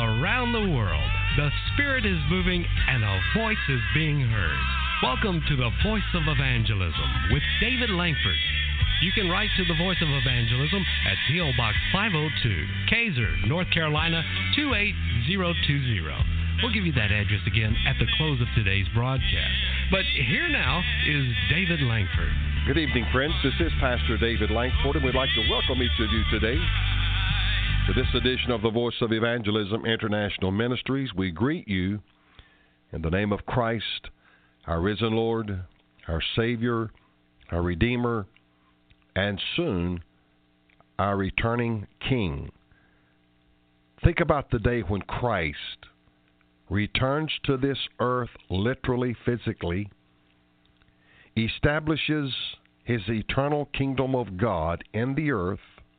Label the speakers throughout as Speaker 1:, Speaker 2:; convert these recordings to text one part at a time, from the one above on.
Speaker 1: around the world. The Spirit is moving and a voice is being heard. Welcome to the Voice of Evangelism with David Langford. You can write to the Voice of Evangelism at P.O. Box 502, Kaiser, North Carolina 28020. We'll give you that address again at the close of today's broadcast. But here now is David Langford.
Speaker 2: Good evening, friends. This is Pastor David Langford, and we'd like to welcome each of you today to this edition of the Voice of Evangelism International Ministries. We greet you in the name of Christ, our risen Lord, our Savior, our Redeemer, and soon our returning King. Think about the day when Christ returns to this earth literally, physically, establishes his eternal kingdom of God in the earth,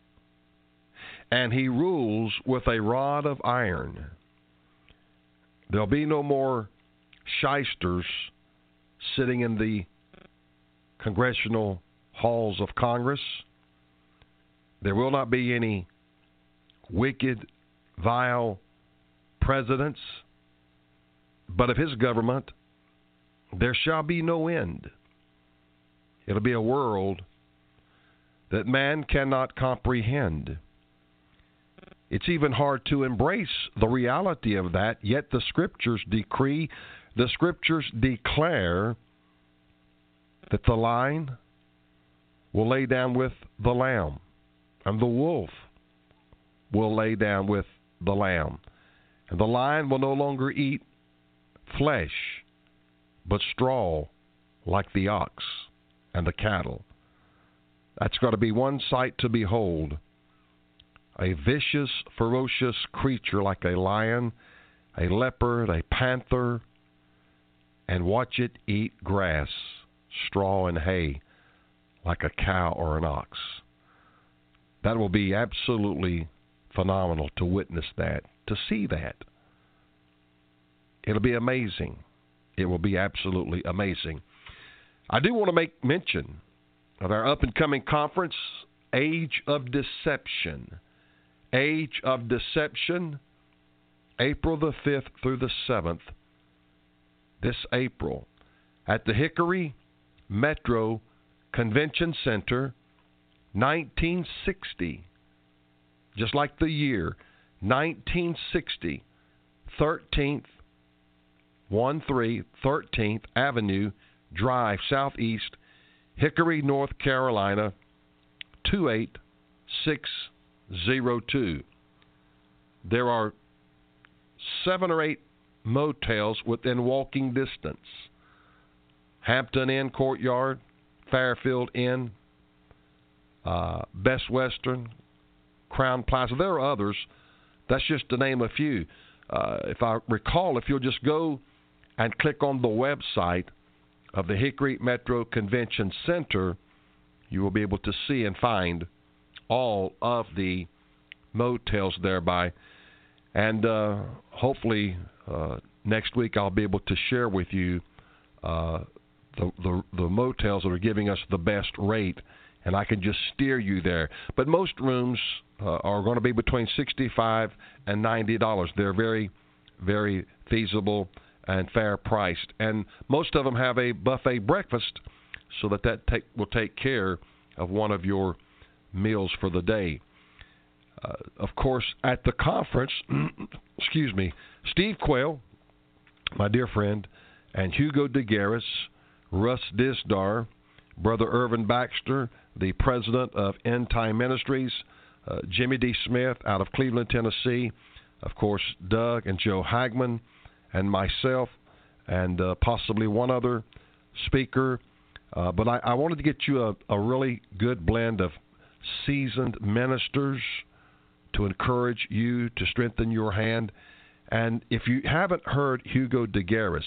Speaker 2: and he rules with a rod of iron. There'll be no more shysters sitting in the congressional halls of Congress. There will not be any wicked, vile presidents, but of his government there shall be no end. It'll be a world that man cannot comprehend. It's even hard to embrace the reality of that, yet the Scriptures decree, the Scriptures declare that the lion will lay down with the lamb, and the wolf will lay down with the lamb. And the lion will no longer eat flesh, but straw like the ox and the cattle. That's got to be one sight to behold. A vicious, ferocious creature like a lion, a leopard, a panther, and watch it eat grass, straw, and hay like a cow or an ox. That will be absolutely phenomenal to witness that, to see that. It'll be amazing. It will be absolutely amazing. I do want to make mention of our up-and-coming conference, Age of Deception. Age of Deception, April the 5th through the 7th, this April, at the Hickory Metro Convention Center, 1960, just like the year, 1960, 13th Avenue Drive, Southeast, Hickory, North Carolina, 28602. There are 7 or 8 motels within walking distance. Hampton Inn Courtyard, Fairfield Inn, Best Western, Crown Plaza. There are others. That's just to name a few. If I recall, if you'll just go and click on the website of the Hickory Metro Convention Center, you will be able to see and find all of the motels thereby. And hopefully next week I'll be able to share with you the motels that are giving us the best rate, and I can just steer you there. But most rooms are going to be between $65 and $90. They're very, very feasible and fair priced. And most of them have a buffet breakfast, so that will take care of one of your meals for the day. Of course, at the conference, Steve Quayle, my dear friend, and Hugo DeGaris, Russ Disdar, Brother Irvin Baxter, the president of End Time Ministries, Jimmy D. Smith out of Cleveland, Tennessee, of course, Doug and Joe Hagman, and myself, and possibly one other speaker. But I wanted to get you a really good blend of seasoned ministers to encourage you, to strengthen your hand. And if you haven't heard Hugo DeGaris,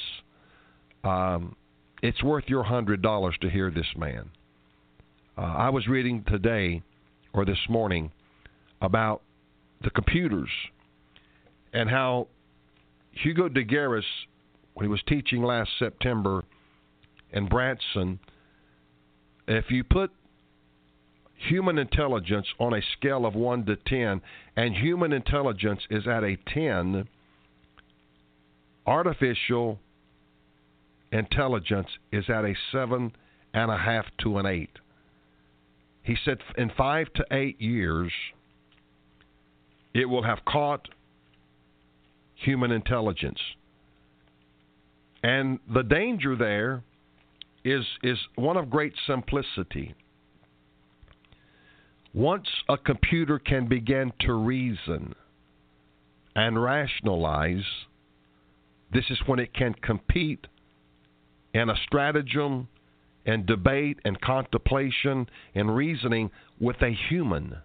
Speaker 2: it's worth your $100 to hear this man. I was reading today, or this morning, about the computers and how Hugo DeGaris, when he was teaching last September in Branson, if you put human intelligence on a scale of 1 to 10, and human intelligence is at a 10, artificial intelligence is at a 7.5 to an 8. He said in 5 to 8 years, it will have caught human intelligence. And the danger there is one of great simplicity. Once a computer can begin to reason and rationalize, this is when it can compete in a stratagem and debate and contemplation and reasoning with a human.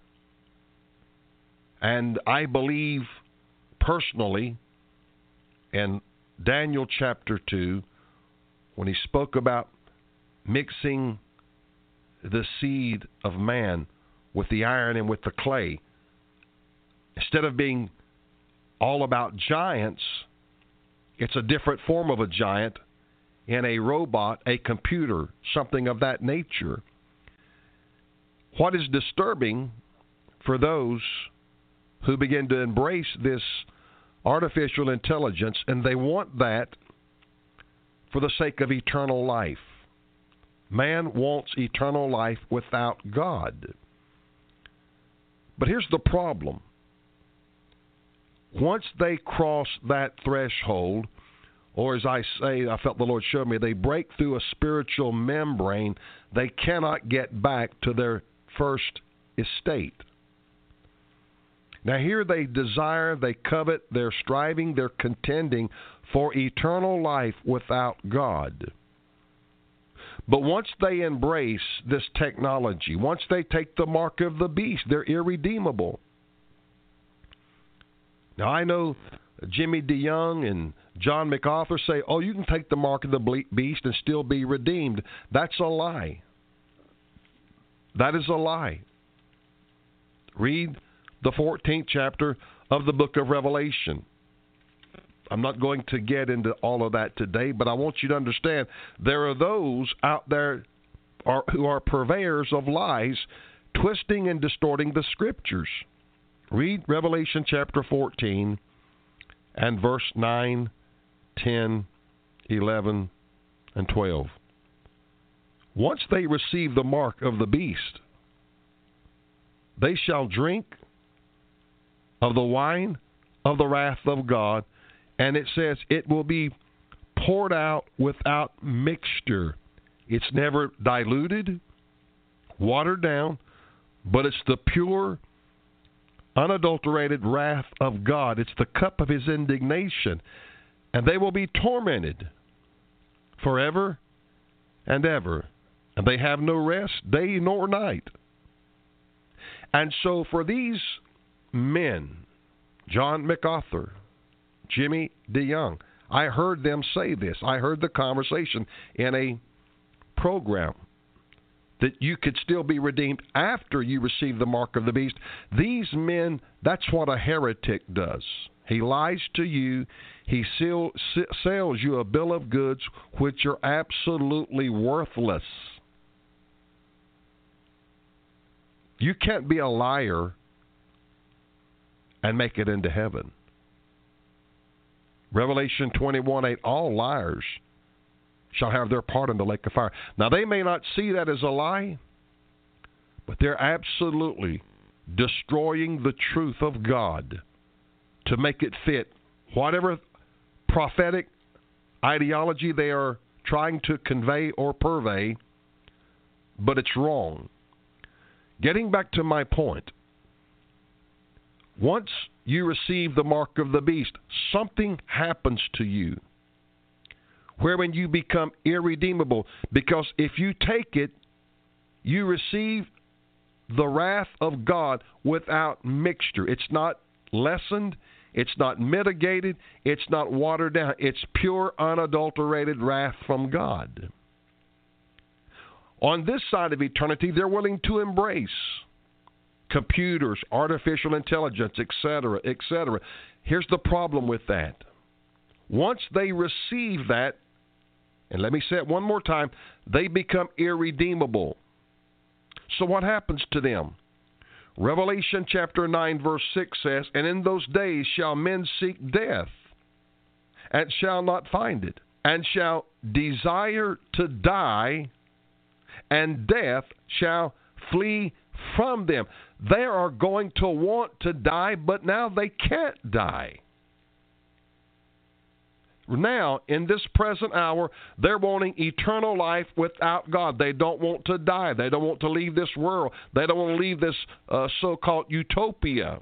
Speaker 2: And I believe personally in Daniel chapter 2, when he spoke about mixing the seed of man with the iron and with the clay, instead of being all about giants, it's a different form of a giant in a robot, a computer, something of that nature. What is disturbing for those who begin to embrace this artificial intelligence, and they want that for the sake of eternal life. Man wants eternal life without God. But here's the problem. Once they cross that threshold, or as I say, I felt the Lord showed me, they break through a spiritual membrane, they cannot get back to their first estate. Now here they desire, they covet, they're striving, they're contending for eternal life without God. But once they embrace this technology, once they take the mark of the beast, they're irredeemable. Now I know Jimmy DeYoung and John MacArthur say, oh, you can take the mark of the beast and still be redeemed. That's a lie. That is a lie. Read the 14th chapter of the book of Revelation. I'm not going to get into all of that today, but I want you to understand there are those out there who are purveyors of lies, twisting and distorting the Scriptures. Read Revelation chapter 14 and verse 9, 10, 11, and 12. Once they receive the mark of the beast, they shall drink of the wine of the wrath of God, and it says it will be poured out without mixture. It's never diluted, watered down, but it's the pure, unadulterated wrath of God. It's the cup of his indignation, and they will be tormented forever and ever, and they have no rest day nor night. And so for these men, John MacArthur, Jimmy DeYoung, I heard them say this. I heard the conversation in a program that you could still be redeemed after you receive the mark of the beast. These men, that's what a heretic does. He lies to you. He sells you a bill of goods which are absolutely worthless. You can't be a liar and make it into heaven. Revelation 21:8, all liars shall have their part in the lake of fire. Now, they may not see that as a lie, but they're absolutely destroying the truth of God to make it fit whatever prophetic ideology they are trying to convey or purvey, but it's wrong. Getting back to my point, once you receive the mark of the beast, something happens to you wherein you become irredeemable, because if you take it, you receive the wrath of God without mixture. It's not lessened, it's not mitigated, it's not watered down. It's pure, unadulterated wrath from God. On this side of eternity, they're willing to embrace computers, artificial intelligence, etc., etc. Here's the problem with that. Once they receive that, and let me say it one more time, they become irredeemable. So what happens to them? Revelation chapter 9 verse 6 says, "And in those days shall men seek death, and shall not find it, and shall desire to die, and death shall flee from them." They are going to want to die, but now they can't die. Now, in this present hour, they're wanting eternal life without God. They don't want to die. They don't want to leave this world. They don't want to leave this so-called utopia.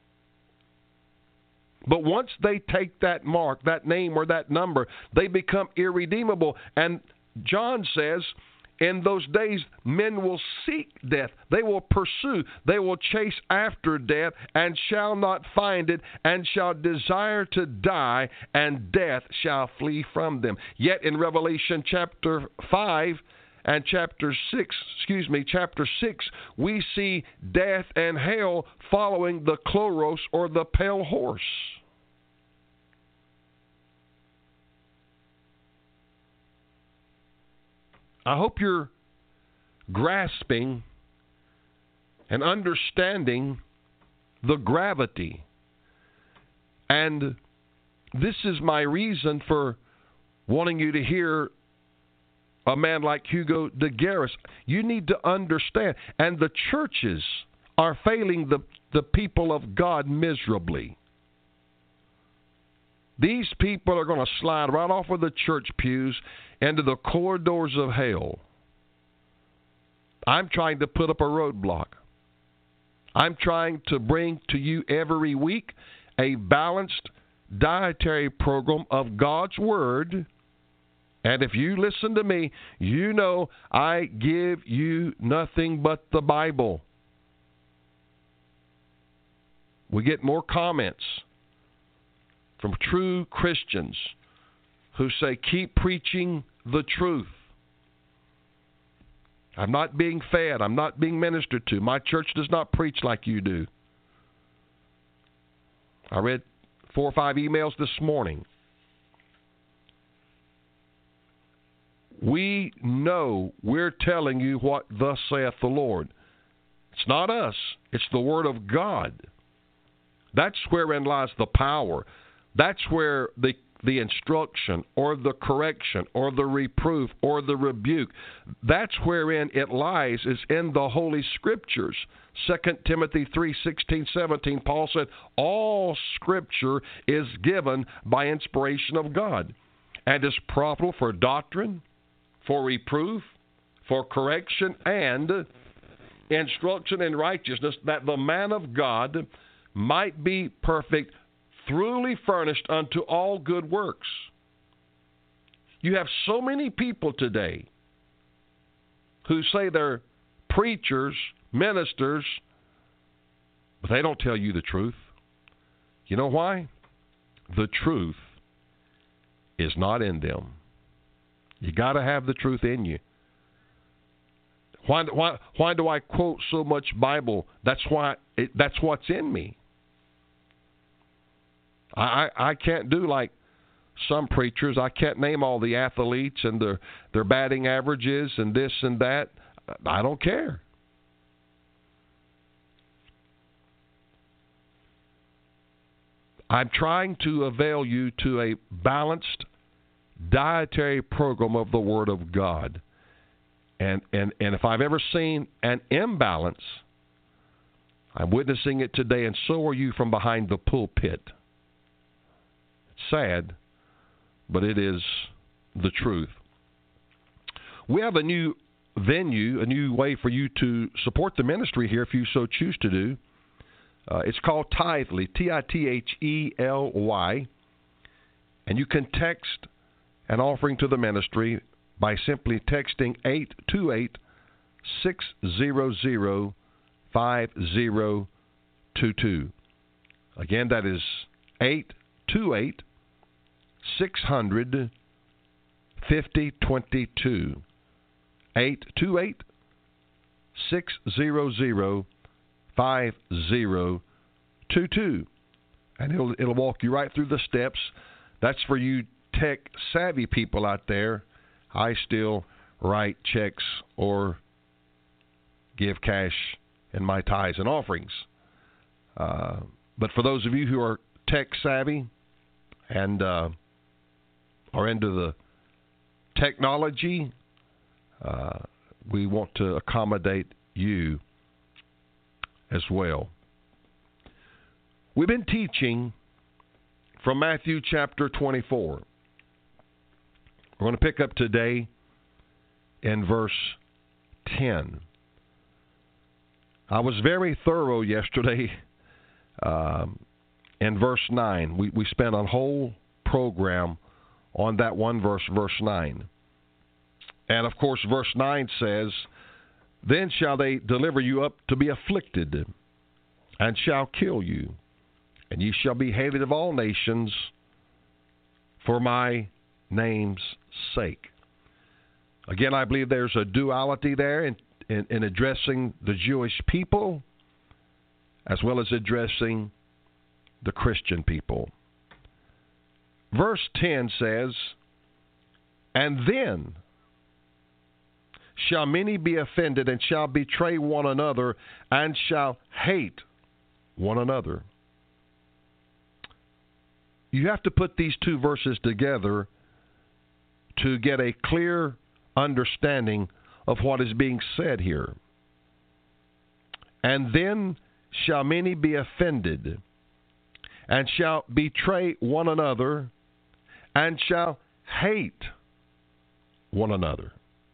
Speaker 2: But once they take that mark, that name or that number, they become irredeemable. And John says, in those days, men will seek death. They will pursue. They will chase after death and shall not find it, and shall desire to die, and death shall flee from them. Yet in Revelation chapter 5 and chapter 6, we see death and hell following the Chloros, or the pale horse. I hope you're grasping and understanding the gravity. And this is my reason for wanting you to hear a man like Hugo de Garis. You need to understand. And the churches are failing the people of God miserably. These people are going to slide right off of the church pews into the corridors of hell. I'm trying to put up a roadblock. I'm trying to bring to you every week a balanced dietary program of God's Word. And if you listen to me, you know I give you nothing but the Bible. We get more comments from true Christians who say, keep preaching the truth. I'm not being fed. I'm not being ministered to. My church does not preach like you do. I read 4 or 5 emails this morning. We know we're telling you what thus saith the Lord. It's not us. It's the Word of God. That's wherein lies the power. That's where the instruction or the correction or the reproof or the rebuke, that's wherein it lies, is in the Holy Scriptures. 2 Timothy 3:16-17, Paul said, all Scripture is given by inspiration of God and is profitable for doctrine, for reproof, for correction, and instruction in righteousness, that the man of God might be perfect, truly furnished unto all good works. You have so many people today who say they're preachers, ministers, but they don't tell you the truth. You know why? The truth is not in them. You got to have the truth in you. Why do I quote so much Bible? That's what's in me. I can't do like some preachers. I can't name all the athletes and their batting averages and this and that. I don't care. I'm trying to avail you to a balanced dietary program of the Word of God. And if I've ever seen an imbalance, I'm witnessing it today, and so are you from behind the pulpit. Sad, but it is the truth. We have a new venue, a new way for you to support the ministry here if you so choose to do. It's called Tithely, Tithely, and you can text an offering to the ministry by simply texting 828-600-5022. Again, that is 828-600-5022. 828-600-5022. And it'll walk you right through the steps. That's for you tech-savvy people out there. I still write checks or give cash in my tithes and offerings. But for those of you who are tech savvy and are into the technology, we want to accommodate you as well. We've been teaching from Matthew chapter 24. We're going to pick up today in verse 10. I was very thorough yesterday in verse 9. We spent a whole program on that one verse, verse 9. And of course, verse 9 says, "Then shall they deliver you up to be afflicted, and shall kill you, and ye shall be hated of all nations for my name's sake." Again, I believe there's a duality there in addressing the Jewish people as well as addressing the Christian people. Verse 10 says, "And then shall many be offended, and shall betray one another, and shall hate one another." You have to put these two verses together to get a clear understanding of what is being said here. "And then shall many be offended, and shall betray one another, and shall hate one another."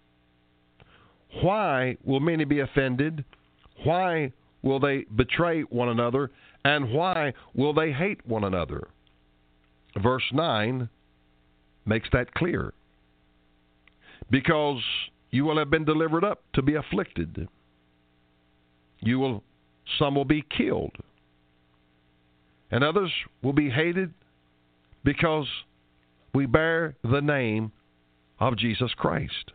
Speaker 2: Why will many be offended? Why will they betray one another? And why will they hate one another? Verse 9 makes that clear. Because you will have been delivered up to be afflicted. Some will be killed. And others will be hated because we bear the name of Jesus Christ.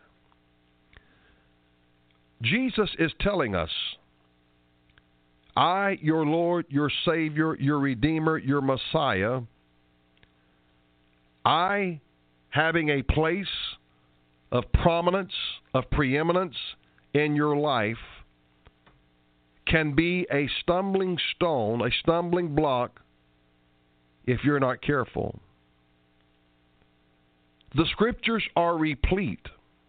Speaker 2: Jesus is telling us, I, your Lord, your Savior, your Redeemer, your Messiah, I, having a place of prominence, of preeminence in your life, can be a stumbling stone, a stumbling block, if you're not careful. The Scriptures are replete.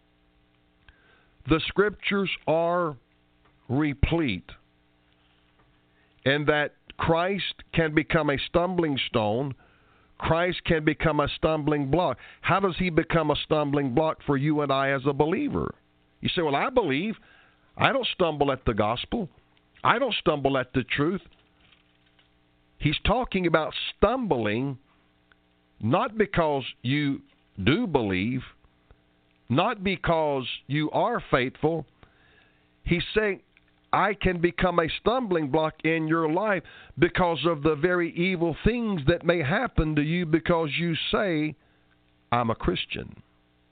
Speaker 2: The Scriptures are replete in that Christ can become a stumbling stone. Christ can become a stumbling block. How does he become a stumbling block for you and I as a believer? You say, well, I believe. I don't stumble at the gospel. I don't stumble at the truth. He's talking about stumbling not because you do believe, not because you are faithful. He's saying, I can become a stumbling block in your life because of the very evil things that may happen to you because you say, I'm a Christian.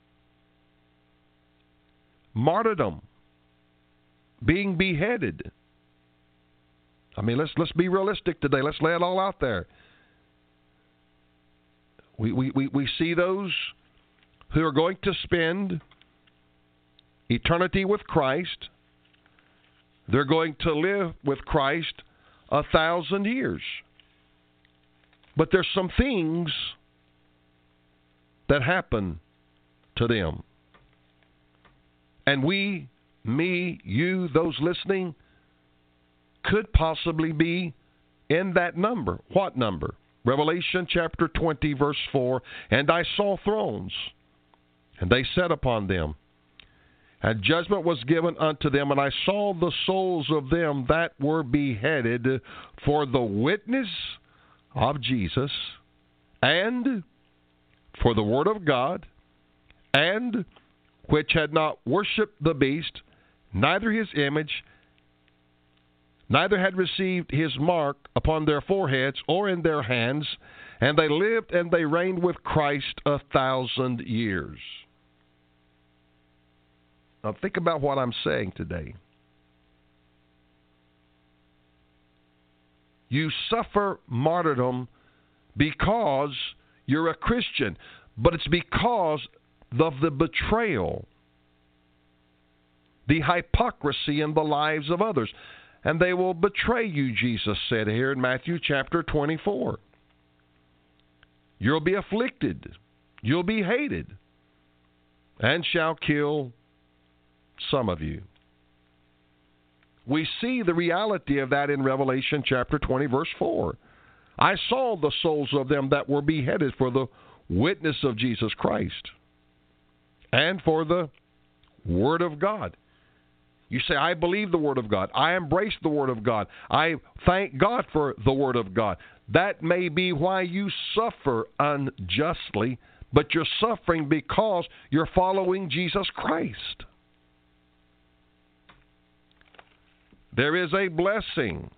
Speaker 2: Martyrdom. Being beheaded. I mean, let's be realistic today. Let's lay it all out there. We see those who are going to spend eternity with Christ. They're going to live with Christ 1,000 years. But there's some things that happen to them. And we, me, you, those listening, could possibly be in that number. What number? Revelation chapter 20, verse 4, "And I saw thrones, and they sat upon them. And judgment was given unto them, and I saw the souls of them that were beheaded for the witness of Jesus, and for the word of God, and which had not worshipped the beast, neither his image, neither had received his mark upon their foreheads or in their hands, and they lived and they reigned with Christ 1,000 years." Now think about what I'm saying today. You suffer martyrdom because you're a Christian, but it's because of the betrayal, the hypocrisy in the lives of others. And they will betray you, Jesus said here in Matthew chapter 24. You'll be afflicted, you'll be hated, and shall kill some of you. We see the reality of that in Revelation chapter 20, verse 4. I saw the souls of them that were beheaded for the witness of Jesus Christ and for the Word of God. You say, I believe the Word of God. I embrace the Word of God. I thank God for the Word of God. That may be why you suffer unjustly, but you're suffering because you're following Jesus Christ. There is a blessing.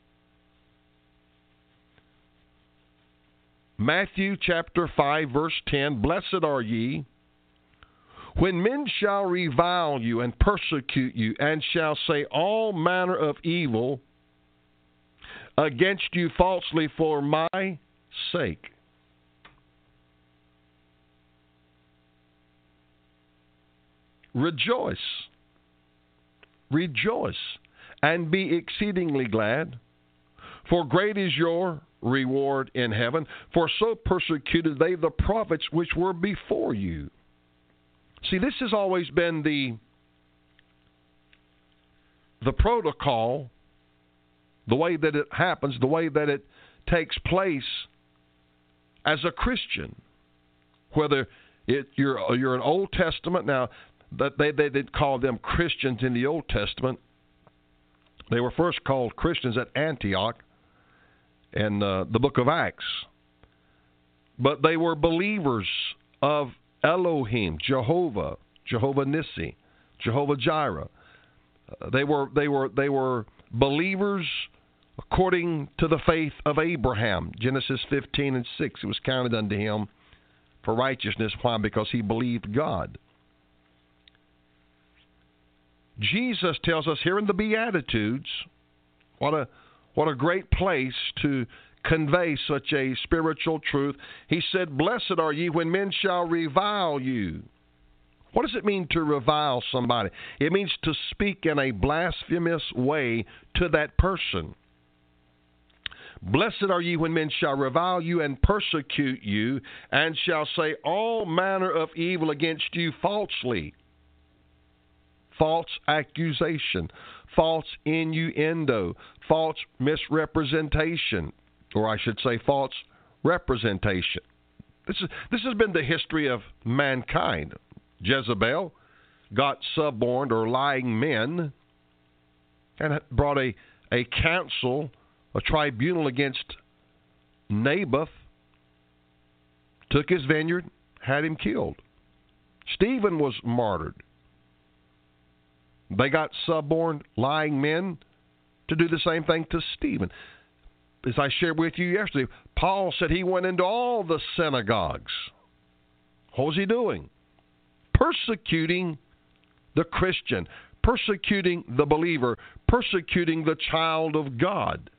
Speaker 2: Matthew chapter 5, verse 10, Blessed are ye, when men shall revile you and persecute you, and shall say all manner of evil against you falsely for my sake. Rejoice, rejoice, and be exceedingly glad, for great is your reward in heaven, for so persecuted they the prophets which were before you. See, this has always been the protocol, the way that it happens, the way that it takes place as a Christian. Whether you're an Old Testament, now that they didn't call them Christians in the Old Testament. They were first called Christians at Antioch in the book of Acts. But they were believers of Elohim, Jehovah Nissi, Jehovah Jireh. They were believers according to the faith of Abraham. Genesis 15:6. It was counted unto him for righteousness. Why? Because he believed God. Jesus tells us here in the Beatitudes, what a great place to convey such a spiritual truth. He said, Blessed are ye when men shall revile you. What does it mean to revile somebody? It means to speak in a blasphemous way to that person. Blessed are ye when men shall revile you and persecute you, and shall say all manner of evil against you falsely. False accusation, false innuendo, false misrepresentation, or I should say false representation. This has been the history of mankind. Jezebel got suborned or lying men and brought a council, a tribunal against Naboth, took his vineyard, had him killed. Stephen was martyred. They got suborned, lying men to do the same thing to Stephen. As I shared with you yesterday, Paul said he went into all the synagogues. What was he doing? Persecuting the Christian, persecuting the believer, persecuting the child of God.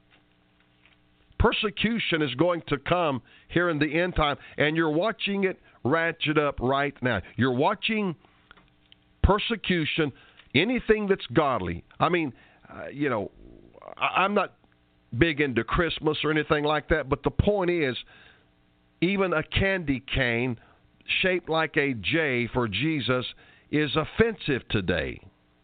Speaker 2: Persecution is going to come here in the end time, and you're watching it ratchet up right now. You're watching persecution. Anything that's godly. I mean, I'm not big into Christmas or anything like that, but the point is, even a candy cane shaped like a J for Jesus is offensive today.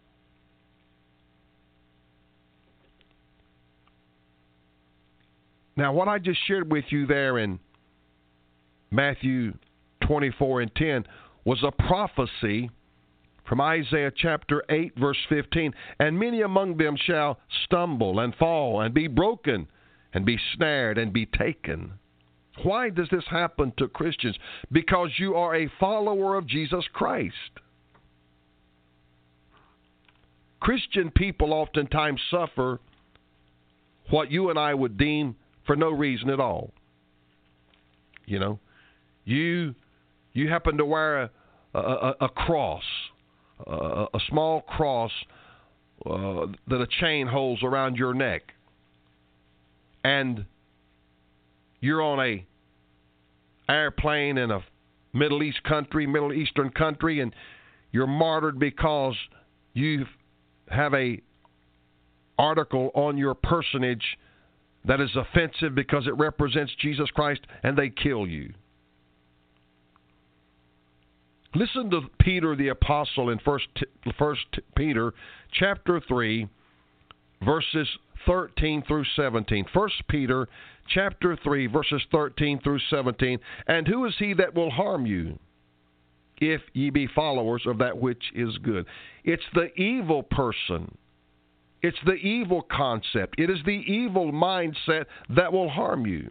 Speaker 2: Now, what I just shared with you there in Matthew 24:10 was a prophecy from Isaiah chapter 8, verse 15, and many among them shall stumble and fall and be broken and be snared and be taken. Why does this happen to Christians? Because you are a follower of Jesus Christ. Christian people oftentimes suffer what you and I would deem for no reason at all. You happen to wear a cross, a small cross that a chain holds around your neck, and you're on a airplane in a Middle Eastern country, and you're martyred because you have a article on your personage that is offensive because it represents Jesus Christ, and they kill you. Listen to Peter the Apostle in 1 Peter chapter 3, verses 13 through 17. 1 Peter chapter 3, verses 13 through 17. And who is he that will harm you, if ye be followers of that which is good? It's the evil person. It's the evil concept. It is the evil mindset that will harm you.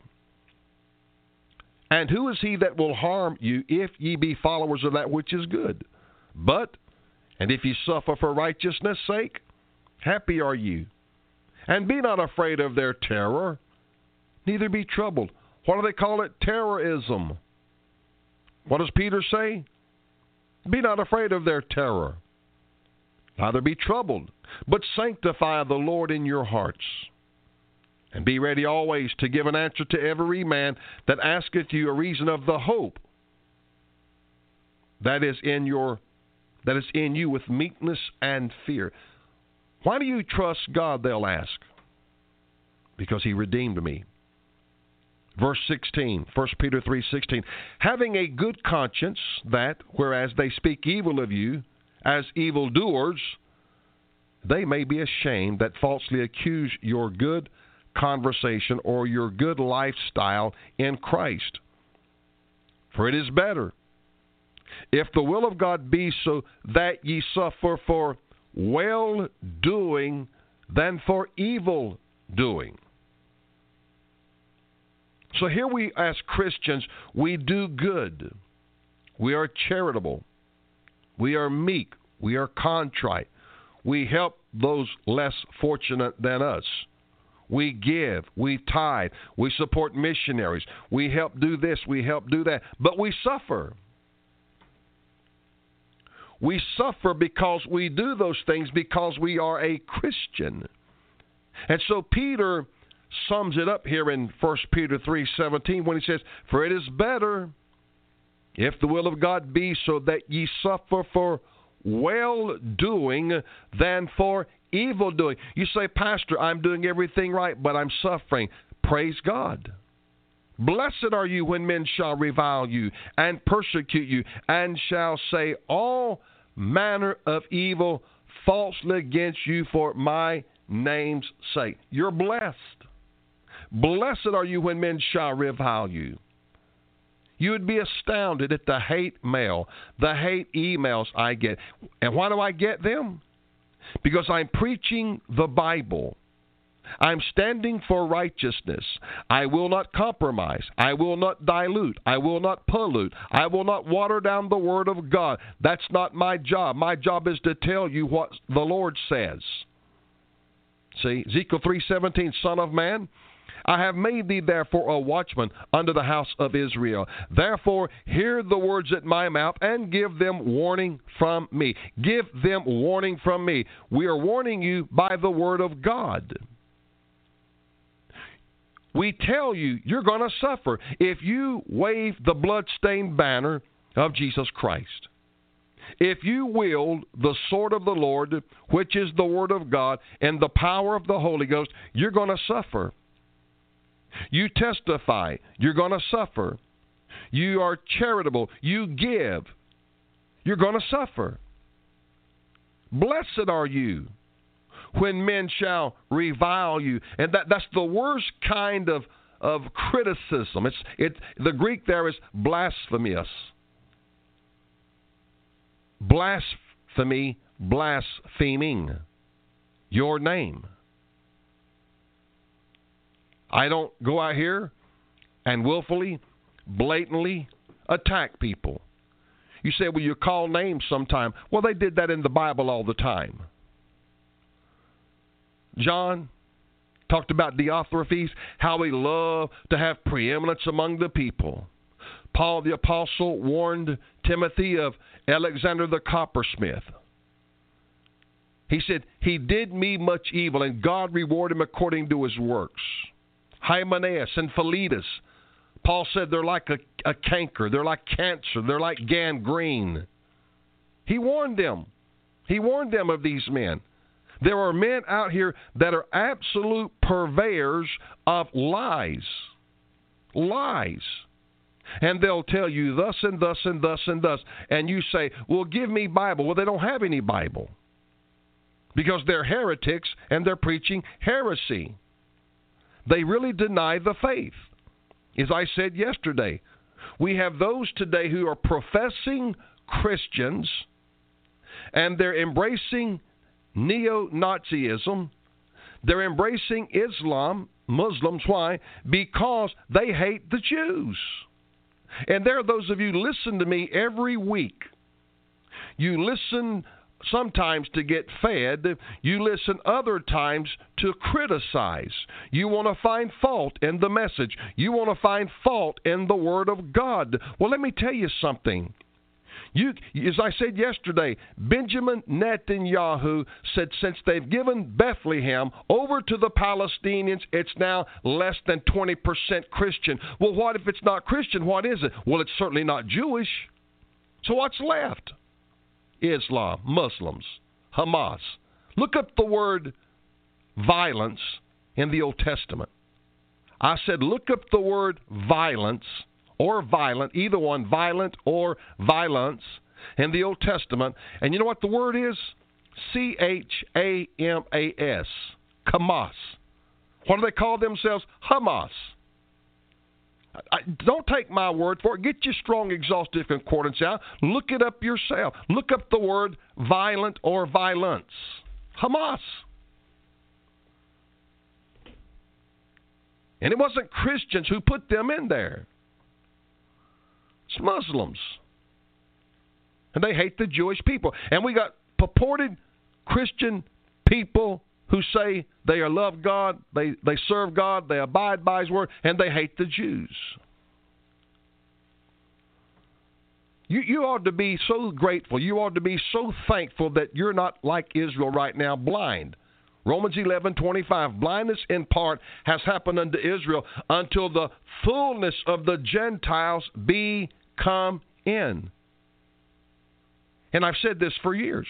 Speaker 2: And who is he that will harm you, if ye be followers of that which is good? But, and if ye suffer for righteousness' sake, happy are you. And be not afraid of their terror, neither be troubled. What do they call it? Terrorism. What does Peter say? Be not afraid of their terror, neither be troubled, but sanctify the Lord in your hearts. And be ready always to give an answer to every man that asketh you a reason of the hope that is in you with meekness and fear. Why do you trust God, they'll ask? Because he redeemed me. Verse 16, 1 Peter 3:16. Having a good conscience, that, whereas they speak evil of you as evildoers, they may be ashamed that falsely accuse your good conversation or your good lifestyle in Christ. For it is better, if the will of God be so that ye suffer for well-doing than for evil-doing. So here we, as Christians, we do good. We are charitable. We are meek. We are contrite. We help those less fortunate than us. We give, we tithe, we support missionaries, we help do this, we help do that, but we suffer. We suffer because we do those things because we are a Christian. And so Peter sums it up here in 1 Peter 3:17 when he says, for it is better, if the will of God be so that ye suffer for well-doing than for evil-doing. You say, Pastor, I'm doing everything right, but I'm suffering. Praise God. Blessed are you when men shall revile you and persecute you, and shall say all manner of evil falsely against you for my name's sake. You're blessed. Blessed are you when men shall revile you. You would be astounded at the hate mail, the hate emails I get. And why do I get them? Because I'm preaching the Bible. I'm standing for righteousness. I will not compromise. I will not dilute. I will not pollute. I will not water down the Word of God. That's not my job. My job is to tell you what the Lord says. See, Ezekiel 3:17, Son of man, I have made thee therefore a watchman unto the house of Israel. Therefore hear the words at my mouth, and give them warning from me. Give them warning from me. We are warning you by the Word of God. We tell you you're going to suffer if you wave the blood-stained banner of Jesus Christ. If you wield the sword of the Lord, which is the Word of God, and the power of the Holy Ghost, you're going to suffer. You testify, you're going to suffer. You are charitable, you give, you're going to suffer. Blessed are you when men shall revile you. And that's the worst kind of criticism. The Greek there is blasphemous. Blasphemy, blaspheming your name. I don't go out here and willfully, blatantly attack people. You say, well, you call names sometime. Well, they did that in the Bible all the time. John talked about Diotrephes, how he loved to have preeminence among the people. Paul the Apostle warned Timothy of Alexander the coppersmith. He said, he did me much evil, and God rewarded him according to his works. Hymenaeus and Philetus, Paul said they're like a canker, they're like cancer, they're like gangrene. He warned them. He warned them of these men. There are men out here that are absolute purveyors of lies. Lies. And they'll tell you thus and thus and thus and thus. And you say, well, give me Bible. Well, they don't have any Bible. Because they're heretics and they're preaching heresy. They really deny the faith. As I said yesterday, we have those today who are professing Christians and they're embracing neo-Nazism. They're embracing Islam, Muslims. Why? Because they hate the Jews. And there are those of you listen to me every week. You listen sometimes to get fed. You listen other times to criticize. You want to find fault in the message. You want to find fault in the Word of God. Well, let me tell you something. As I said yesterday, Benjamin Netanyahu said since they've given Bethlehem over to the Palestinians, it's now less than 20% Christian. Well, what if it's not Christian? What is it? Well, it's certainly not Jewish. So what's left? Islam, Muslims, Hamas. Look up the word violence in the Old Testament. I said look up the word violence or violent, either one, violent or violence, in the Old Testament. And you know what the word is? C-H-A-M-A-S. Hamas. What do they call themselves? Hamas. Don't take my word for it. Get your Strong Exhaustive Concordance out. Look it up yourself. Look up the word violent or violence. Hamas. And it wasn't Christians who put them in there. It's Muslims. And they hate the Jewish people. And we got purported Christian people who say they love God, they serve God, they abide by His Word, and they hate the Jews. You ought to be so grateful. You ought to be so thankful that you're not like Israel right now, blind. Romans 11:25, blindness in part has happened unto Israel until the fullness of the Gentiles be come in. And I've said this for years.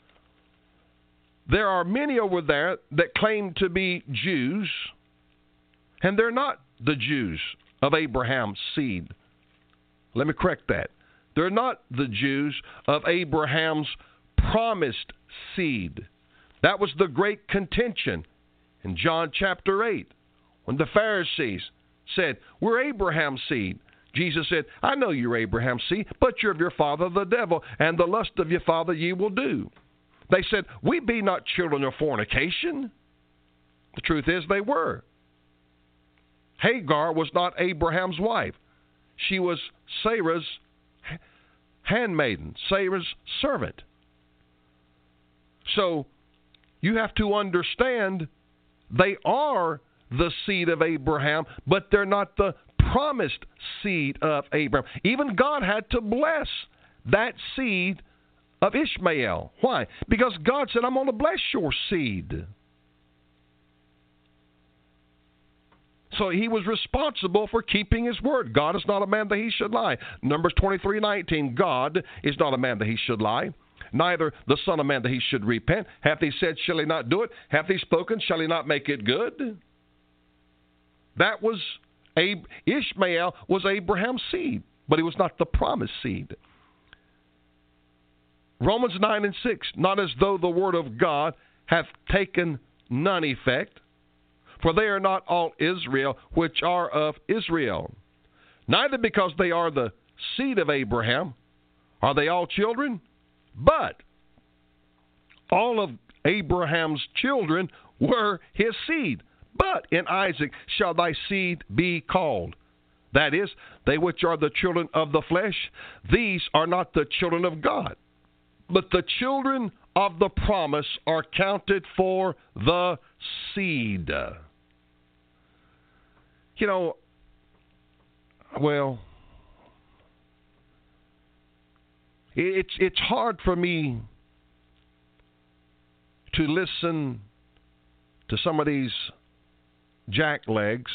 Speaker 2: There are many over there that claim to be Jews, and they're not the Jews of Abraham's seed. Let me correct that. They're not the Jews of Abraham's promised seed. That was the great contention in John chapter 8 when the Pharisees said, we're Abraham's seed. Jesus said, I know you're Abraham's seed, but you're of your father the devil, and the lust of your father ye will do. They said, we be not children of fornication. The truth is they were. Hagar was not Abraham's wife. She was Sarah's handmaiden, Sarah's servant. So you have to understand they are the seed of Abraham, but they're not the promised seed of Abraham. Even God had to bless that seed of Ishmael. Why? Because God said, I'm going to bless your seed. So He was responsible for keeping His word. God is not a man that He should lie. Numbers 23:19, God is not a man that He should lie, neither the Son of Man that He should repent. Hath He said, shall He not do it? Hath He spoken, shall He not make it good? That was Ishmael was Abraham's seed, but he was not the promised seed. Romans 9:6, not as though the word of God hath taken none effect, for they are not all Israel which are of Israel. Neither because they are the seed of Abraham are they all children, but all of Abraham's children were his seed. But in Isaac shall thy seed be called. That is, they which are the children of the flesh, these are not the children of God. But the children of the promise are counted for the seed. You know, well, it's hard for me to listen to some of these jacklegs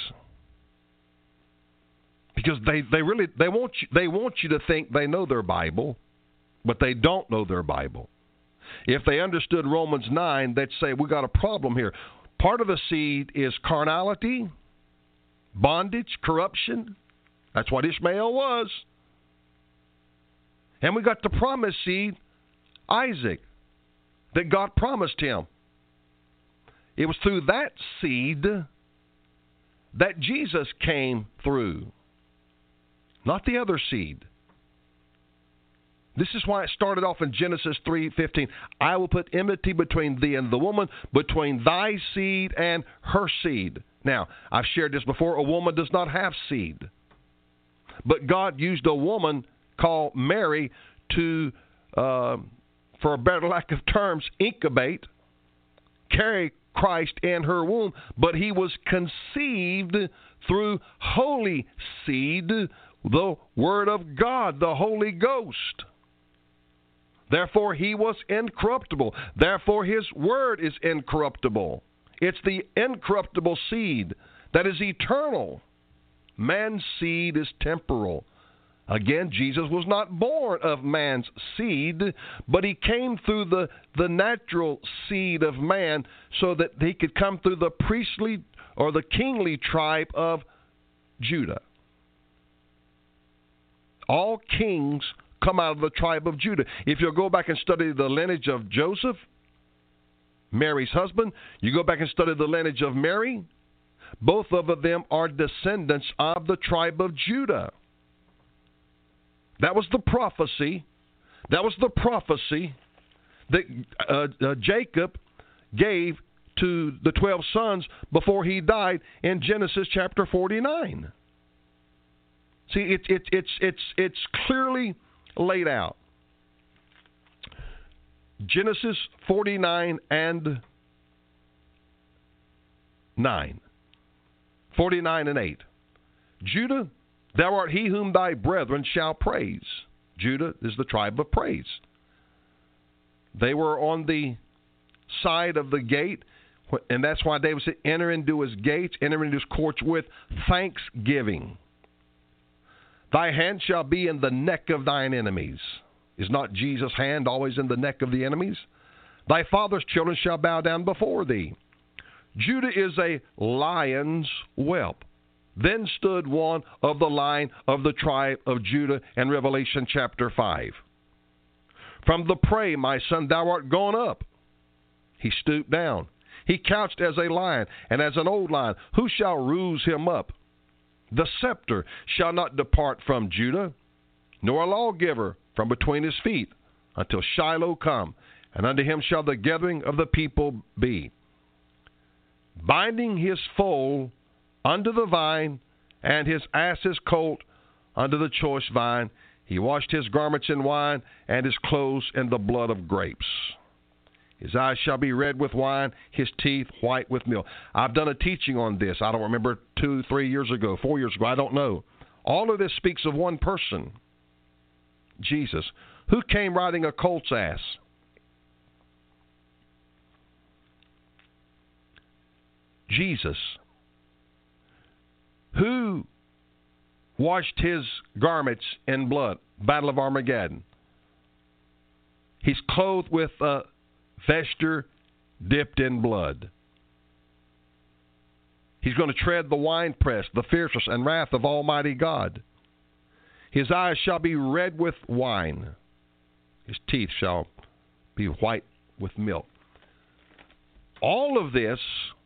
Speaker 2: because they want you to think they know their Bible, but they don't know their Bible. If they understood Romans 9, they'd say, we got a problem here. Part of the seed is carnality, bondage, corruption. That's what Ishmael was. And we got the promised seed, Isaac, that God promised him. It was through that seed that Jesus came through, not the other seed. This is why it started off in Genesis 3:15. I will put enmity between thee and the woman, between thy seed and her seed. Now, I've shared this before. A woman does not have seed. But God used a woman called Mary to, for a better lack of terms, incubate, carry Christ in her womb. But he was conceived through holy seed, the Word of God, the Holy Ghost. Therefore, he was incorruptible. Therefore, his word is incorruptible. It's the incorruptible seed that is eternal. Man's seed is temporal. Again, Jesus was not born of man's seed, but he came through the natural seed of man so that he could come through the priestly or the kingly tribe of Judah. All kings come out of the tribe of Judah. If you'll go back and study the lineage of Joseph, Mary's husband, you go back and study the lineage of Mary, both of them are descendants of the tribe of Judah. That was the prophecy. That was the prophecy that Jacob gave to the 12 sons before he died in Genesis chapter 49. See, it's clearly laid out. Genesis 49 and 9. 49 and 8. Judah, thou art he whom thy brethren shall praise. Judah is the tribe of praise. They were on the side of the gate, and that's why David said, enter into his gates, enter into his courts with thanksgiving. Thy hand shall be in the neck of thine enemies. Is not Jesus' hand always in the neck of the enemies? Thy father's children shall bow down before thee. Judah is a lion's whelp. Then stood one of the line of the tribe of Judah in Revelation chapter 5. From the prey, my son, thou art gone up. He stooped down. He couched as a lion, and as an old lion. Who shall rouse him up? The scepter shall not depart from Judah, nor a lawgiver from between his feet, until Shiloh come, and unto him shall the gathering of the people be. Binding his foal under the vine, and his ass's colt under the choice vine, he washed his garments in wine, and his clothes in the blood of grapes. His eyes shall be red with wine, his teeth white with milk. I've done a teaching on this. I don't remember 2, 3 years ago, 4 years ago. I don't know. All of this speaks of one person, Jesus, who came riding a colt's ass. Jesus, who washed his garments in blood, Battle of Armageddon. He's clothed with a vesture dipped in blood. He's going to tread the winepress, the fierceness and wrath of Almighty God. His eyes shall be red with wine. His teeth shall be white with milk. All of this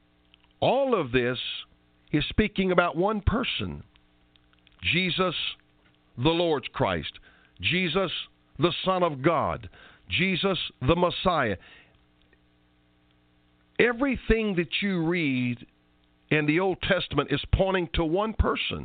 Speaker 2: is speaking about one person, Jesus, the Lord's Christ, Jesus, the Son of God, Jesus, the Messiah. Everything that you read in the Old Testament is pointing to one person.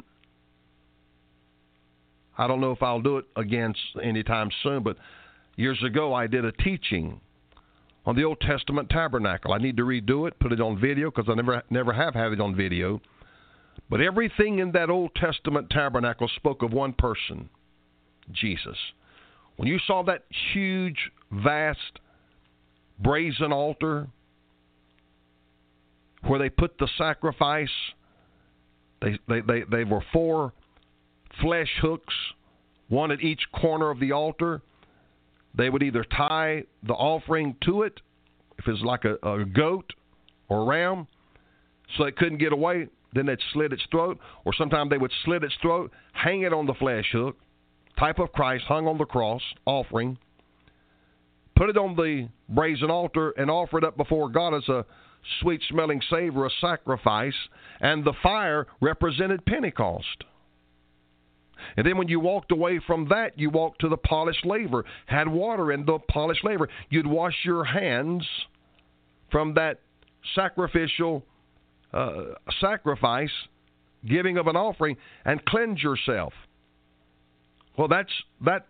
Speaker 2: I don't know if I'll do it again anytime soon, but years ago I did a teaching on the Old Testament tabernacle. I need to redo it, put it on video, because I never have had it on video. But everything in that Old Testament tabernacle spoke of one person, Jesus. When you saw that huge, vast, brazen altar where they put the sacrifice, they were 4 flesh hooks, one at each corner of the altar. they would either tie the offering to it, if it's like a goat or a ram, so it couldn't get away. Then they'd slit its throat, or sometimes they would slit its throat, hang it on the flesh hook, type of Christ hung on the cross, offering, put it on the brazen altar, and offer it up before God as a sweet-smelling savor, a sacrifice, and the fire represented Pentecost. And then when you walked away from that, you walked to the polished laver, had water in the polished laver. You'd wash your hands from that sacrificial sacrifice, giving of an offering, and cleanse yourself. Well, that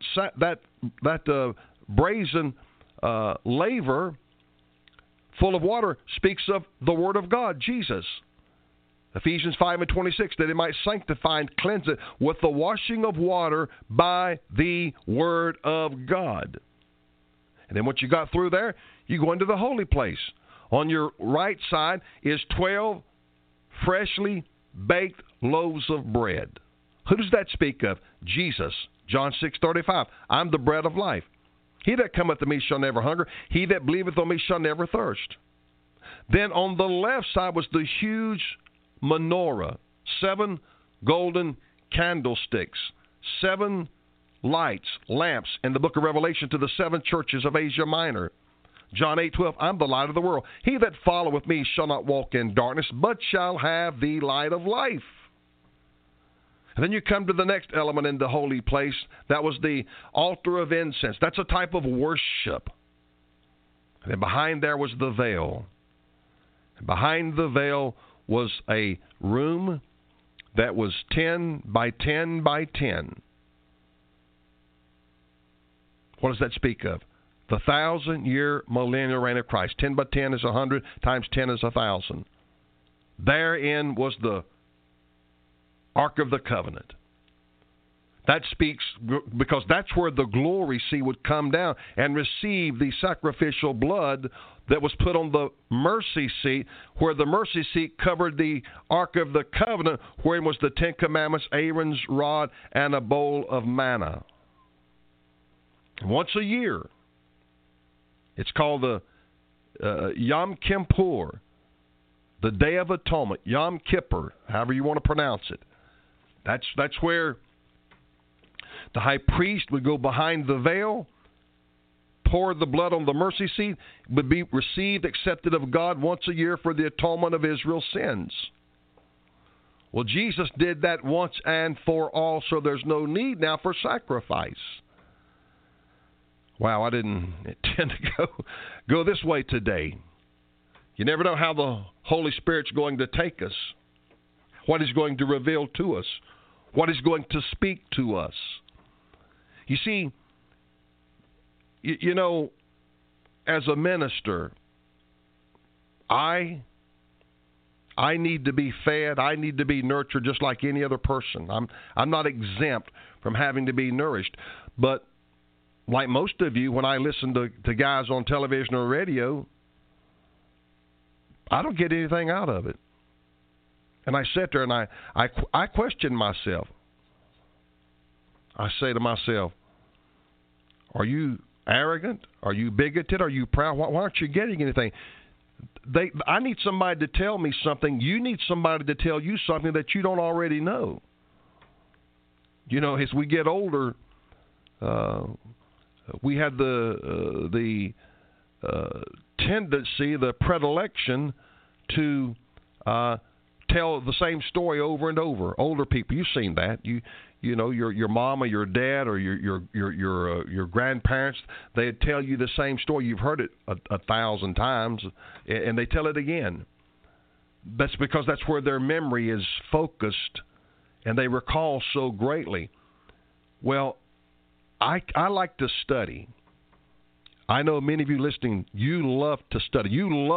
Speaker 2: brazen laver full of water speaks of the Word of God, Jesus. Ephesians 5:26, that it might sanctify and cleanse it with the washing of water by the Word of God. And then once you got through there, you go into the holy place. On your right side is 12 freshly baked loaves of bread. Who does that speak of? Jesus. John 6:35, I'm the bread of life. He that cometh to me shall never hunger. He that believeth on me shall never thirst. Then on the left side was the huge menorah, 7 golden candlesticks, 7 lights, lamps in the book of Revelation to the 7 churches of Asia Minor. John 8:12, I'm the light of the world. He that followeth me shall not walk in darkness, but shall have the light of life. And then you come to the next element in the holy place. That was the altar of incense. That's a type of worship. And then behind there was the veil. And behind the veil was a room that was 10 by 10 by 10. What does that speak of? The 1,000-year millennial reign of Christ. 10 by 10 is 100, times 10 is 1,000. Therein was the Ark of the Covenant. That speaks, because that's where the glory seat would come down and receive the sacrificial blood that was put on the mercy seat, where the mercy seat covered the Ark of the Covenant, wherein was the 10 Commandments, Aaron's rod, and a bowl of manna. Once a year, it's called the Yom Kippur, the Day of Atonement, Yom Kippur, however you want to pronounce it. That's where the high priest would go behind the veil, pour the blood on the mercy seat, would be received, accepted of God once a year for the atonement of Israel's sins. Well, Jesus did that once and for all, so there's no need now for sacrifice. Wow, I didn't intend to go this way today. You never know how the Holy Spirit's going to take us, what He's going to reveal to us, what He's going to speak to us. You see, you know, as a minister, I need to be fed. I need to be nurtured just like any other person. I'm not exempt from having to be nourished. But like most of you, when I listen to guys on television or radio, I don't get anything out of it. And I sit there and I question myself. I say to myself, are you arrogant? Are you bigoted? Are you proud? Why aren't you getting anything? I need somebody to tell me something. You need somebody to tell you something that you don't already know. You know, as we get older, we have the tendency, the predilection to tell the same story over and over. Older people, you've seen that. You know, your mama, your dad, or your grandparents, they tell you the same story. You've heard it 1,000 times, and they tell it again. That's because that's where their memory is focused, and they recall so greatly. Well, I like to study. I know many of you listening, you love to study. You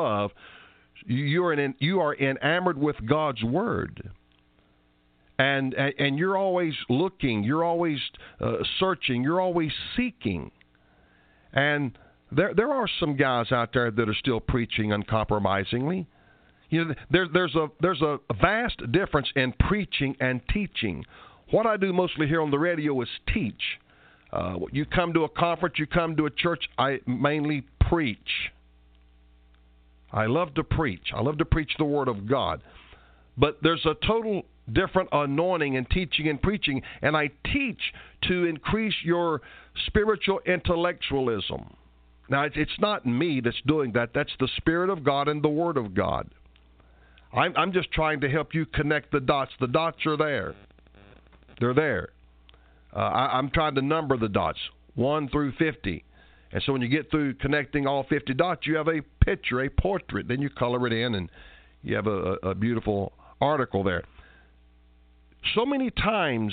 Speaker 2: are enamored with God's Word. And you're always looking, you're always searching, you're always seeking. And there are some guys out there that are still preaching uncompromisingly. You know, there's a vast difference in preaching and teaching. What I do mostly here on the radio is teach. You come to a conference, you come to a church, I mainly preach. I love to preach. I love to preach the Word of God. But there's a total different anointing in teaching and preaching, and I teach to increase your spiritual intellectualism. Now, it's not me that's doing that. That's the Spirit of God and the Word of God. I'm just trying to help you connect the dots. The dots are there. They're there. I'm trying to number the dots, 1 through 50. And so when you get through connecting all 50 dots, you have a picture, a portrait. Then you color it in, and you have a beautiful article there. So many times,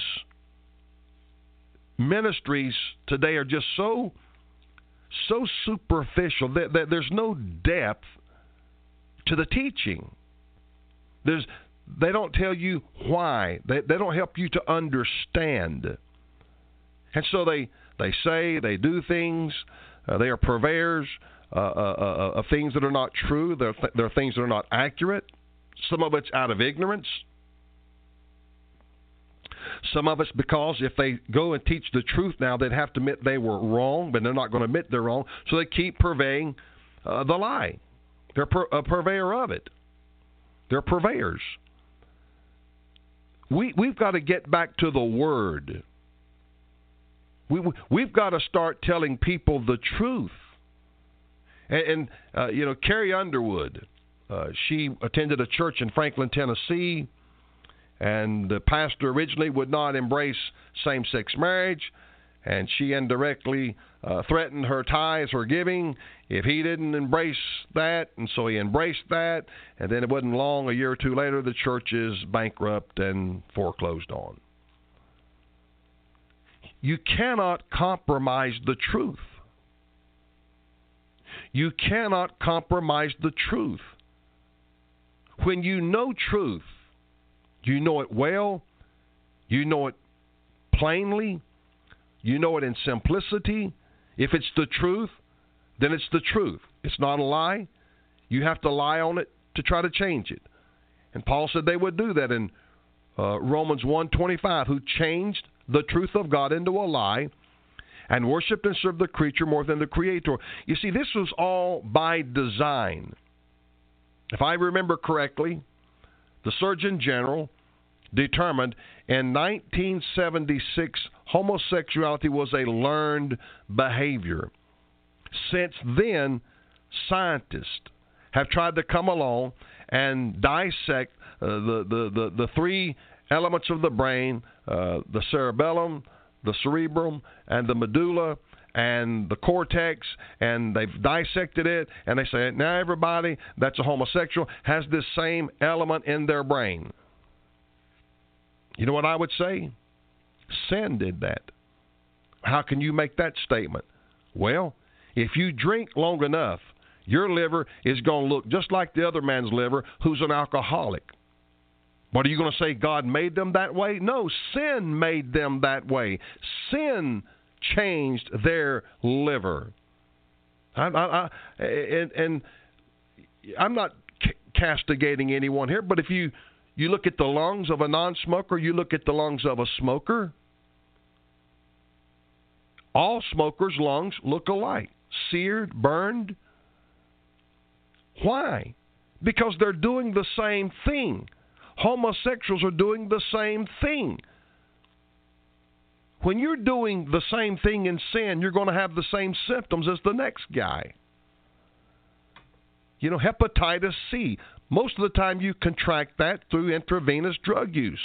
Speaker 2: ministries today are just so superficial that there's no depth to the teaching. They don't tell you why. They don't help you to understand. And so they say, they do things. They are purveyors of things that are not true. They're things that are not accurate. Some of it's out of ignorance. Some of it's because if they go and teach the truth now, they'd have to admit they were wrong, but they're not going to admit they're wrong. So they keep purveying the lie. They're a purveyor of it. They're purveyors. We've got to get back to the Word. We've got to start telling people the truth. And Carrie Underwood, she attended a church in Franklin, Tennessee, and the pastor originally would not embrace same-sex marriage, and she indirectly threatened her tithes, her giving, if he didn't embrace that, and so he embraced that, and then it wasn't long, a year or two later, the church is bankrupt and foreclosed on. You cannot compromise the truth. You cannot compromise the truth. When you know truth, you know it well, you know it plainly, you know it in simplicity. If it's the truth, then it's the truth. It's not a lie. You have to lie on it to try to change it. And Paul said they would do that in Romans 1:25, who changed the truth of God into a lie and worshiped and served the creature more than the Creator. You see, this was all by design. If I remember correctly, the Surgeon General determined in 1976 homosexuality was a learned behavior. Since then, scientists have tried to come along and dissect the three elements of the brain, the cerebellum, the cerebrum, and the medulla, and the cortex, and they've dissected it, and they say, now everybody that's a homosexual has this same element in their brain. You know what I would say? Sin did that. How can you make that statement? Well, if you drink long enough, your liver is going to look just like the other man's liver who's an alcoholic. But are you going to say God made them that way? No, sin made them that way. Sin changed their liver. And I'm not castigating anyone here, but if you look at the lungs of a non-smoker, you look at the lungs of a smoker, all smokers' lungs look alike, seared, burned. Why? Because they're doing the same thing. Homosexuals are doing the same thing. When you're doing the same thing in sin, you're going to have the same symptoms as the next guy. You know, hepatitis C. Most of the time you contract that through intravenous drug use.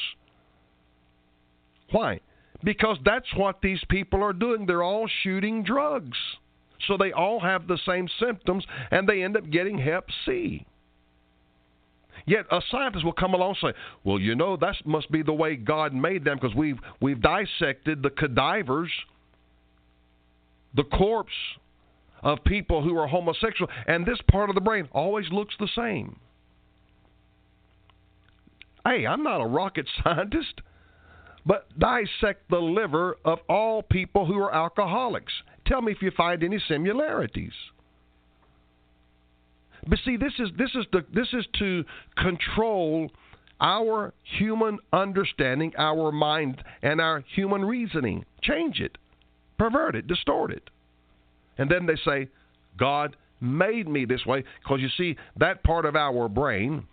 Speaker 2: Why? Because that's what these people are doing. They're all shooting drugs. So they all have the same symptoms, and they end up getting hep C. Yet a scientist will come along and say, well, you know, that must be the way God made them, because we've dissected the cadavers, the corpse of people who are homosexual, and this part of the brain always looks the same. Hey, I'm not a rocket scientist, but dissect the liver of all people who are alcoholics. Tell me if you find any similarities. But see, this is to control our human understanding, our mind, and our human reasoning. Change it. perverted, distorted. And then they say, God made me this way, because you see, that part of our brain,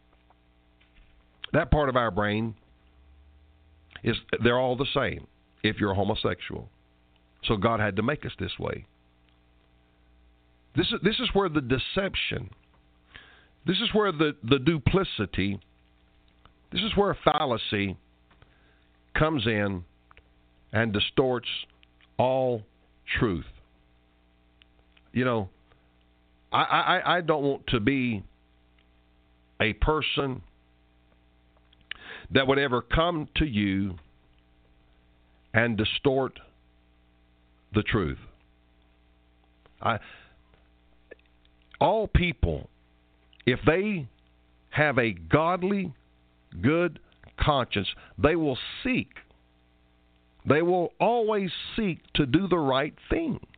Speaker 2: is, they're all the same if you're homosexual. So God had to make us this way. This is where the deception, this is where the duplicity, this is where fallacy comes in and distorts all truth. You know, I don't want to be a person that would ever come to you and distort the truth. All people, if they have a godly, good conscience, they will always seek to do the right thing.